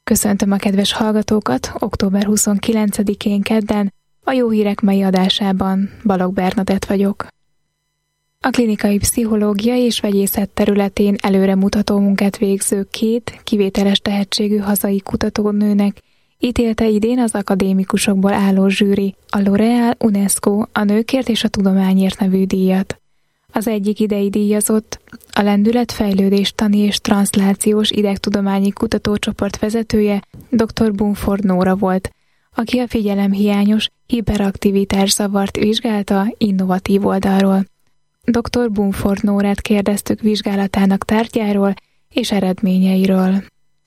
Köszöntöm a kedves hallgatókat október 29-én kedden, a Jó Hírek mai adásában. Balogh Bernadett vagyok. A klinikai pszichológia és vegyészet területén előremutató munkát végző két kivételes tehetségű hazai kutatónőnek ítélte idén az akadémikusokból álló zsűri a L'Oréal UNESCO a Nőkért és a Tudományért nevű díjat. Az egyik idei díjazott a Lendületfejlődés Tani és Transzlációs Idegtudományi Kutatócsoport vezetője dr. Bumford Nóra volt, aki a figyelemhiányos hiperaktivitás zavart vizsgálta innovatív oldalról. Dr. Bumford Nórát kérdeztük vizsgálatának tárgyáról és eredményeiről.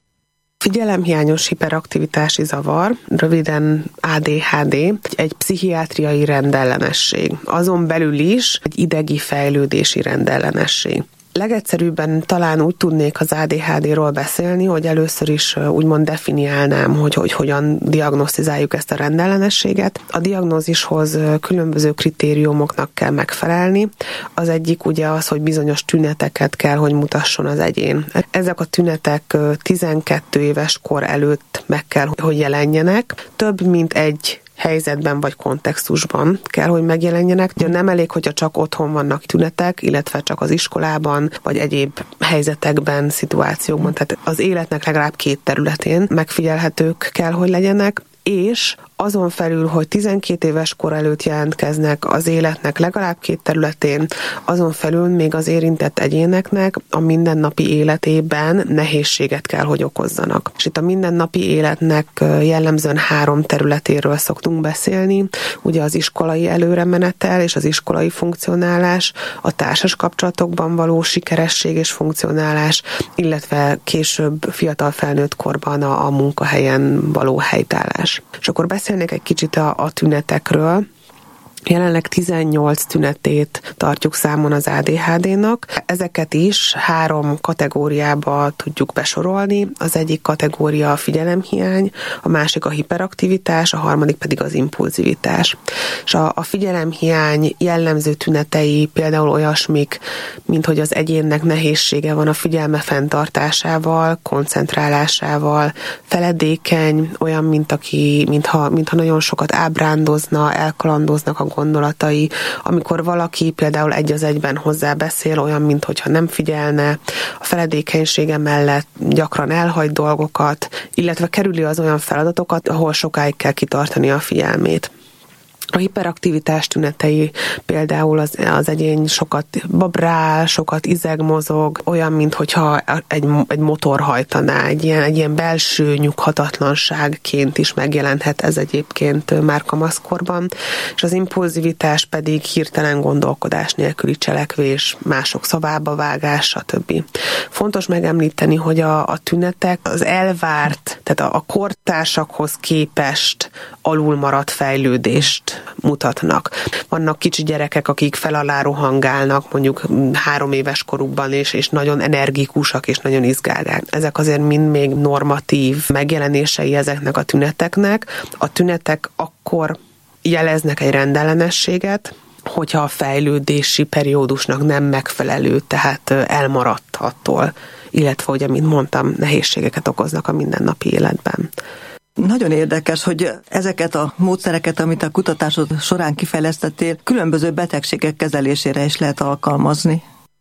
Figyelemhiányos hiperaktivitási zavar, röviden ADHD, egy pszichiátriai rendellenesség. Azon belül is egy idegi fejlődési rendellenesség. Legegyszerűbben talán úgy tudnék az ADHD-ról beszélni, hogy először is úgymond definiálnám, hogy hogyan diagnosztizáljuk ezt a rendellenességet. A diagnózishoz különböző kritériumoknak kell megfelelni. Az egyik ugye az, hogy bizonyos tüneteket kell, hogy mutasson az egyén. Ezek a tünetek 12 éves kor előtt meg kell, hogy jelenjenek. Több mint egy helyzetben vagy kontextusban kell, hogy megjelenjenek. Ugye nem elég, hogyha csak otthon vannak tünetek, illetve csak az iskolában, vagy egyéb helyzetekben, szituációkban. Tehát az életnek legalább 2 területén megfigyelhetők kell, hogy legyenek, és azon felül, hogy 12 éves kor előtt jelentkeznek az életnek legalább 2 területén, azon felül még az érintett egyéneknek a mindennapi életében nehézséget kell, hogy okozzanak. És itt a mindennapi életnek jellemzően 3 területéről szoktunk beszélni, ugye az iskolai előremenetel és az iskolai funkcionálás, a társas kapcsolatokban való sikeresség és funkcionálás, illetve később fiatal felnőtt korban a munkahelyen való helytállás. És akkor beszélnék egy kicsit a tünetekről. Jelenleg 18 tünetét tartjuk számon az ADHD-nak. Ezeket is 3 kategóriába tudjuk besorolni. Az egyik kategória a figyelemhiány, a másik a hiperaktivitás, a harmadik pedig az impulzivitás. És a figyelemhiány jellemző tünetei például olyasmik, mint hogy az egyénnek nehézsége van a figyelme fenntartásával, koncentrálásával, feledékeny, olyan, mintha nagyon sokat ábrándozna, elkalandoznak a gondolatai, amikor valaki például egy az egyben hozzá beszél, olyan, mintha nem figyelne, a feledékenysége mellett gyakran elhagy dolgokat, illetve kerüli az olyan feladatokat, ahol sokáig kell kitartani a figyelmét. A hiperaktivitás tünetei például az egyén sokat babrál, sokat izegmozog, olyan, mintha egy motor hajtaná, egy ilyen belső nyughatatlanságként is megjelenhet ez egyébként már kamaszkorban, és az impulzivitás pedig hirtelen gondolkodás nélküli cselekvés, mások szavába vágás, stb. Fontos megemlíteni, hogy a tünetek az elvárt, tehát a kortársakhoz képest alulmaradt fejlődést mutatnak. Vannak kicsi gyerekek, akik fel alá rohangálnak, mondjuk 3 éves korukban, és nagyon energikusak, és nagyon izgálgák. Ezek azért mind még normatív megjelenései ezeknek a tüneteknek. A tünetek akkor jeleznek egy rendellenességet, hogyha a fejlődési periódusnak nem megfelelő, tehát elmaradt attól, illetve, hogy, amint mondtam, nehézségeket okoznak a mindennapi életben. Nagyon érdekes, hogy ezeket a módszereket, amit a kutatásod során kifejlesztettél, különböző betegségek kezelésére is lehet alkalmazni.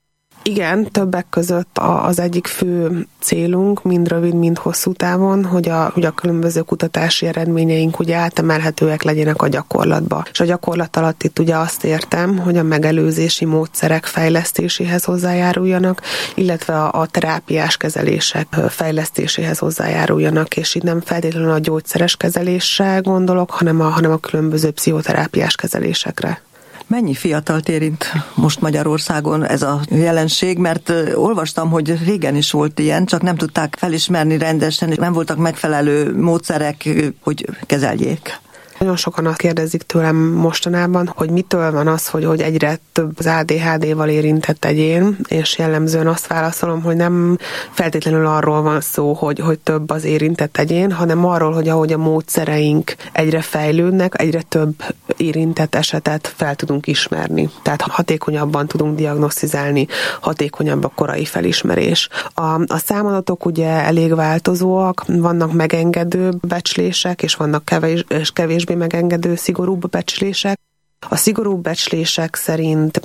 Igen, többek között az egyik fő célunk, mind rövid, mind hosszú távon, hogy a különböző kutatási eredményeink ugye átemelhetőek legyenek a gyakorlatba. És a gyakorlat alatt itt ugye azt értem, hogy a megelőzési módszerek fejlesztéséhez hozzájáruljanak, illetve a terápiás kezelések fejlesztéséhez hozzájáruljanak, és itt nem feltétlenül a gyógyszeres kezelésre gondolok, hanem a különböző pszichoterápiás kezelésekre. Mennyi fiatalt érint most Magyarországon ez a jelenség? Mert olvastam, hogy régen is volt ilyen, csak nem tudták felismerni rendesen, nem voltak megfelelő módszerek, hogy kezeljék. Nagyon sokan azt kérdezik tőlem mostanában, hogy mitől van az, hogy egyre több az ADHD-val érintett egyén, és jellemzően azt válaszolom, hogy nem feltétlenül arról van szó, hogy több az érintett egyén, hanem arról, hogy ahogy a módszereink egyre fejlődnek, egyre több érintett esetet fel tudunk ismerni. Tehát hatékonyabban tudunk diagnosztizálni, hatékonyabb a korai felismerés. A számadatok ugye elég változóak, vannak megengedő becslések, és vannak kevésbé megengedő, szigorúbb becslések. A szigorúbb becslések szerint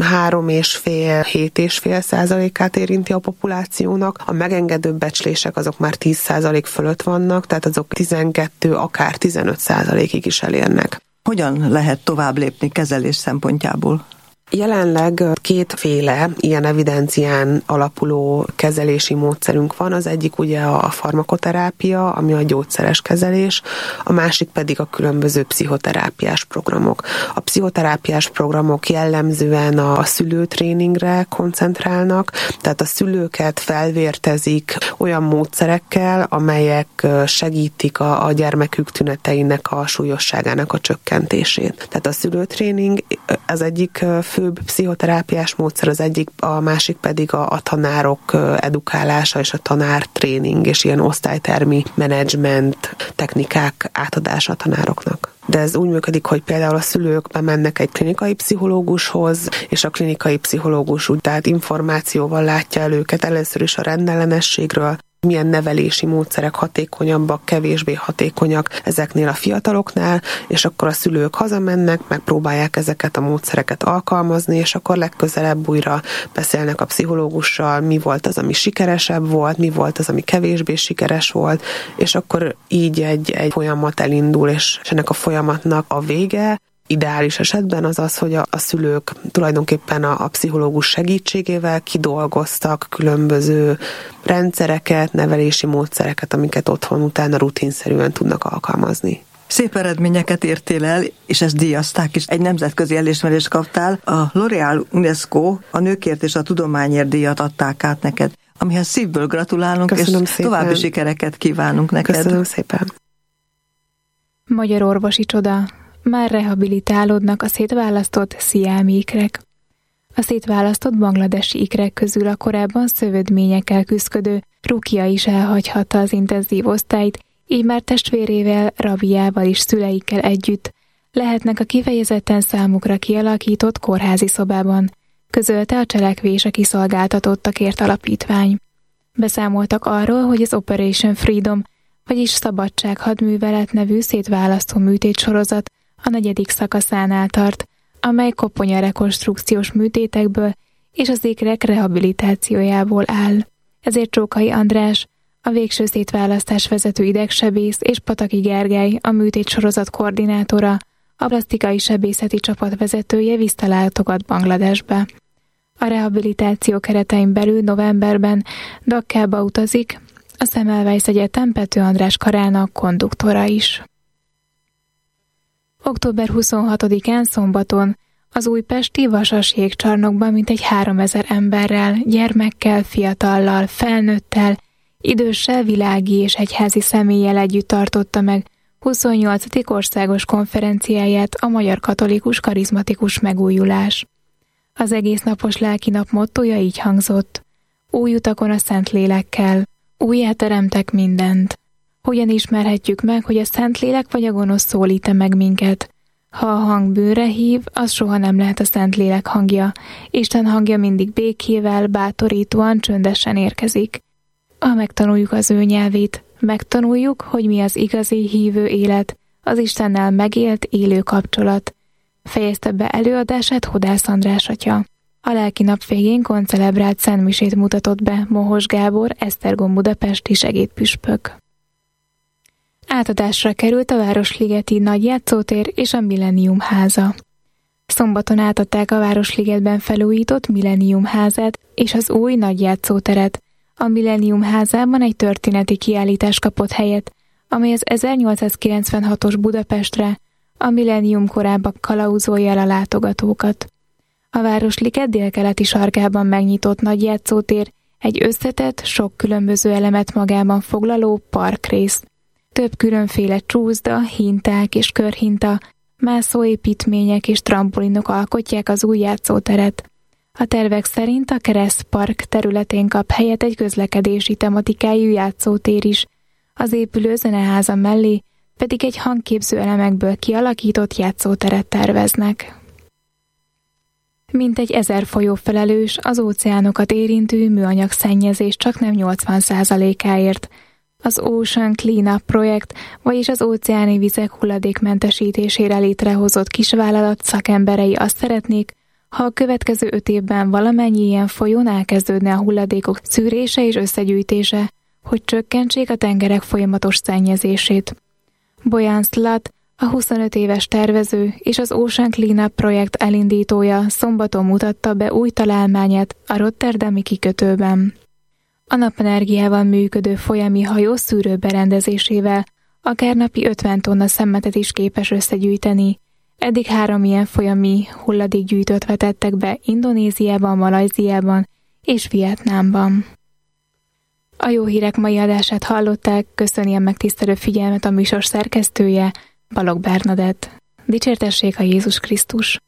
3,5-7,5%-át érinti a populációnak, a megengedő becslések azok már 10% fölött vannak, tehát azok 12, akár 15%-ig is elérnek. Hogyan lehet tovább lépni kezelés szempontjából? Jelenleg kétféle ilyen evidencián alapuló kezelési módszerünk van. Az egyik ugye a farmakoterápia, ami a gyógyszeres kezelés, a másik pedig a különböző pszichoterápiás programok. A pszichoterápiás programok jellemzően a szülőtréningre koncentrálnak, tehát a szülőket felvértezik olyan módszerekkel, amelyek segítik a gyermekük tüneteinek a súlyosságának a csökkentését. Tehát a szülőtréning az egyik főbb pszichoterápiás módszer, az egyik, a másik pedig a tanárok edukálása és a tanártréning és ilyen osztálytermi menedzsment technikák átadása a tanároknak. De ez úgy működik, hogy például a szülők bemennek egy klinikai pszichológushoz, és a klinikai pszichológus úgy tehát információval látja el őket először is a rendellenességről, milyen nevelési módszerek hatékonyabbak, kevésbé hatékonyak ezeknél a fiataloknál, és akkor a szülők hazamennek, megpróbálják ezeket a módszereket alkalmazni, és akkor legközelebb újra beszélnek a pszichológussal, mi volt az, ami sikeresebb volt, mi volt az, ami kevésbé sikeres volt, és akkor így egy folyamat elindul, és ennek a folyamatnak a vége ideális esetben az, hogy a szülők tulajdonképpen a pszichológus segítségével kidolgoztak különböző rendszereket, nevelési módszereket, amiket otthon utána rutinszerűen tudnak alkalmazni. Szép eredményeket értél el, és ezt díjazták is. Egy nemzetközi elismerést kaptál. A L'Oréal UNESCO a nőkért és a tudományért díjat adták át neked, amihez szívből gratulálunk, köszönöm és szépen. További sikereket kívánunk neked. Köszönöm szépen. Magyar orvosi csoda. Már rehabilitálódnak a szétválasztott sziámi ikrek. A szétválasztott bangladesi ikrek közül a korábban szövődményekkel küszködő Rukia is elhagyhatta az intenzív osztályt, így már testvérével, Rabiával és szüleikkel együtt lehetnek a kifejezetten számukra kialakított kórházi szobában, közölte a Cselekvés a Kiszolgáltatottakért Alapítvány. Beszámoltak arról, hogy az Operation Freedom, vagyis Szabadság hadművelet nevű szétválasztó műtétsorozat a 4. szakaszánál tart, amely koponya-rekonstrukciós műtétekből és az ikrek rehabilitációjából áll. Ezért Csókai András, a végső szétválasztás vezető idegsebész és Pataki Gergely, a műtétsorozat koordinátora, a plasztikai sebészeti csapat vezetője visszalátogat Bangladesbe. A rehabilitáció keretein belül novemberben Dakkába utazik a Semmelweis Egyetem Pető András karának konduktora is. Október 26-án szombaton az újpesti Vasas jégcsarnokban mintegy 3000 emberrel, gyermekkel, fiatallal, felnőttel, időssel, világi és egyházi személlyel együtt tartotta meg 28. országos konferenciáját a Magyar Katolikus Karizmatikus Megújulás. Az egész napos lelkinap mottója így hangzott: új utakon a Szentlélekkel, újjá teremtek mindent. Hogyan ismerhetjük meg, hogy a Szentlélek vagy a gonosz szólít-e meg minket? Ha a hang bűnre hív, az soha nem lehet a Szentlélek hangja. Isten hangja mindig békével, bátorítóan, csöndesen érkezik. Ha megtanuljuk az ő nyelvét, megtanuljuk, hogy mi az igazi hívő élet, az Istennel megélt, élő kapcsolat. Fejezte be előadását Hodász András atya. A lelki nap végén koncelebrált szentmisét mutatott be Mohos Gábor, Esztergom budapesti segédpüspök. Átadásra került a Városligeti Nagyjátszótér és a Millennium háza. Szombaton átadták a Városligetben felújított Millennium házát és az új Nagyjátszóteret. A Millennium házában egy történeti kiállítás kapott helyet, amely az 1896-os Budapestre, a Millennium korábban kalauzolja el a látogatókat. A Városliget délkeleti sarkában megnyitott Nagyjátszótér egy összetett, sok különböző elemet magában foglaló parkrész. Több különféle csúszda, hinták és körhinta, mászóépítmények és trampolinok alkotják az új játszóteret. A tervek szerint a Keresztpark területén kap helyet egy közlekedési tematikájú játszótér is, az épülő zeneháza mellé pedig egy hangképző elemekből kialakított játszóteret terveznek. Mintegy 1000 folyó felelős az óceánokat érintő műanyag szennyezés csaknem 80%-áért. Az Ocean Cleanup projekt, vagyis az óceáni vizek hulladékmentesítésére létrehozott kisvállalat szakemberei azt szeretnék, ha a következő 5 évben valamennyi ilyen folyón elkezdődne a hulladékok szűrése és összegyűjtése, hogy csökkentsék a tengerek folyamatos szennyezését. Bojan Slat, a 25 éves tervező és az Ocean Cleanup projekt elindítója szombaton mutatta be új találmányát a rotterdami kikötőben. A napenergiával működő folyami hajó szűrőberendezésével akár napi 50 tonna szemetet is képes összegyűjteni. Eddig 3 ilyen folyami hulladékgyűjtőt vetettek be Indonéziában, Malajziában és Vietnámban. A Jó Hírek mai adását hallották, köszöni a megtisztelő figyelmet a műsor szerkesztője, Balogh Bernadett. Dicsértessék a Jézus Krisztus!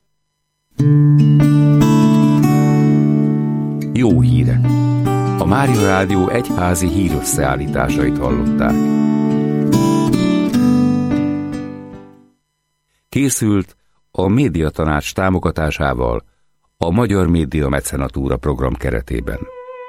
Jó hírek! A Mária Rádió egyházi hírösszeállításait hallották. Készült a Médiatanács támogatásával a Magyar Média Mecenatúra program keretében.